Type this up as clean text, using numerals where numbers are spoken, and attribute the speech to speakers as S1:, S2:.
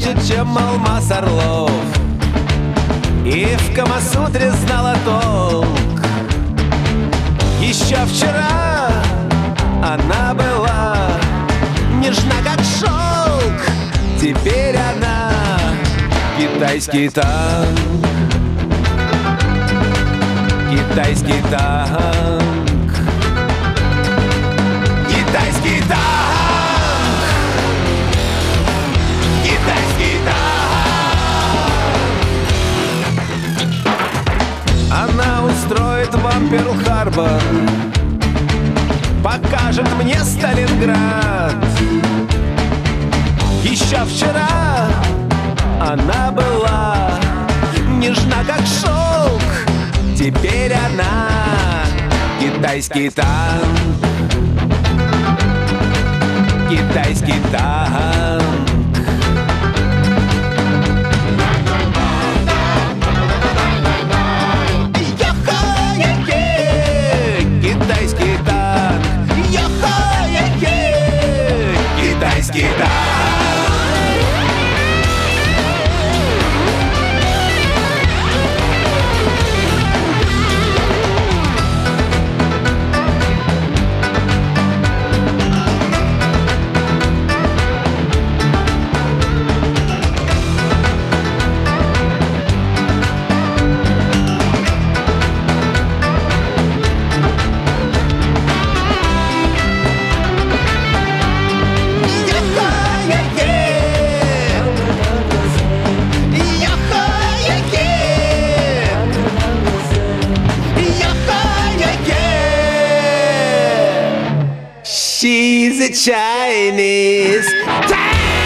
S1: ярче, чем алмаз Орлов, и в Камасутре знала толк. Еще вчера она была нежна, как шелк. Теперь она китайский танк. Китайский танк. Китайский танк. Китайский танк. Она устроит вам Перл-Харбор, покажет мне Сталинград. Еще вчера она была нежна, как шелк. Теперь она китайский танк. Китайский танк. Китайский танк. Китайский танк. She's a Chinese tank.